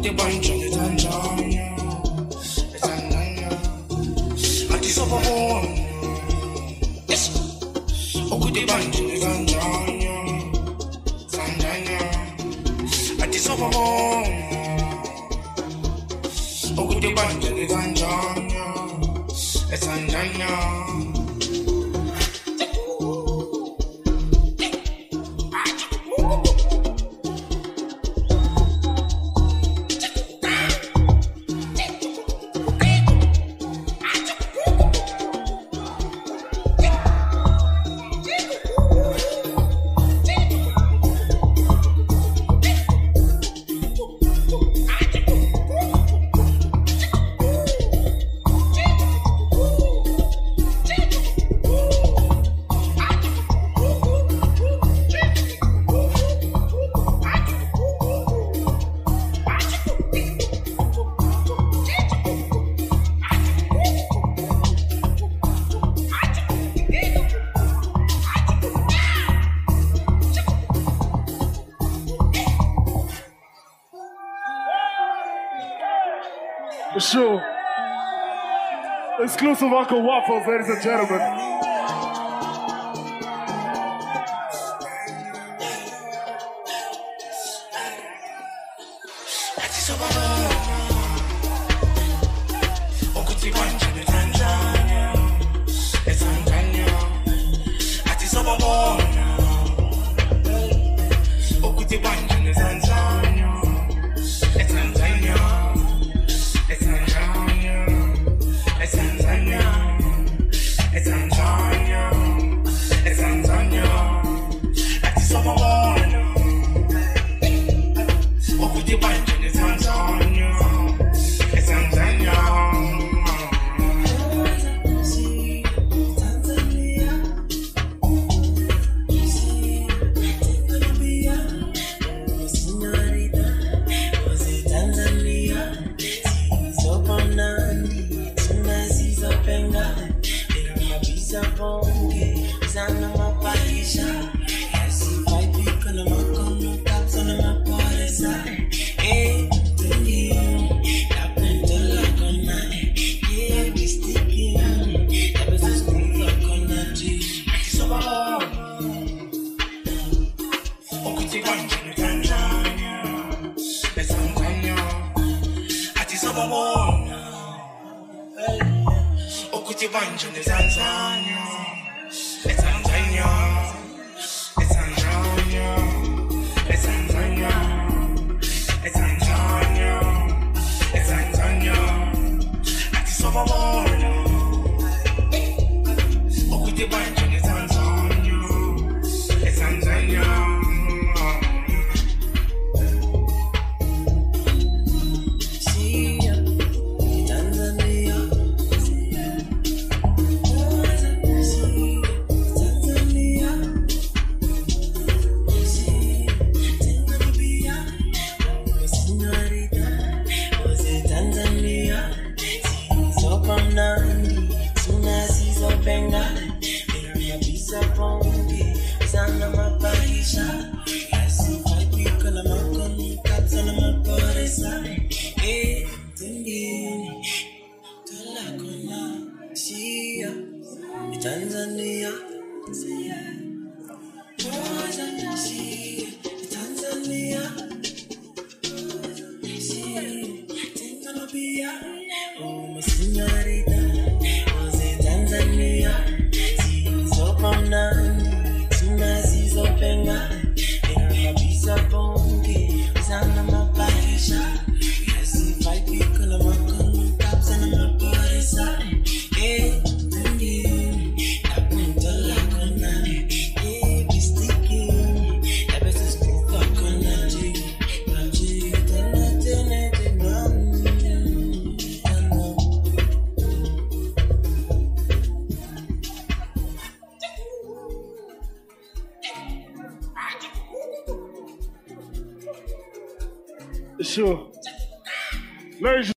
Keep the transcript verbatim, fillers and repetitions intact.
the bunch of the Tanzania, the Tanzania, at the Super Bowl. Yes, oh, the bunch of the Tanzania, Tanzania, at the Super Bowl. Oh, the bunch of the Tanzania, the Tanzania. For sure. Exclusive Uncle Waffles, ladies and gentlemen. Tanzania, oh my señorita, was it Tanzania? See so from Nandi, tuna see so penga, ina kabisa bonge, sana mapaisha, yes if I pick on a macon, caps and a maparisa, eh, tangi, napunta la kona, eh, be sticking, the best is cook up kona, jig, jig, tana, tana, tana. Sure. Ladies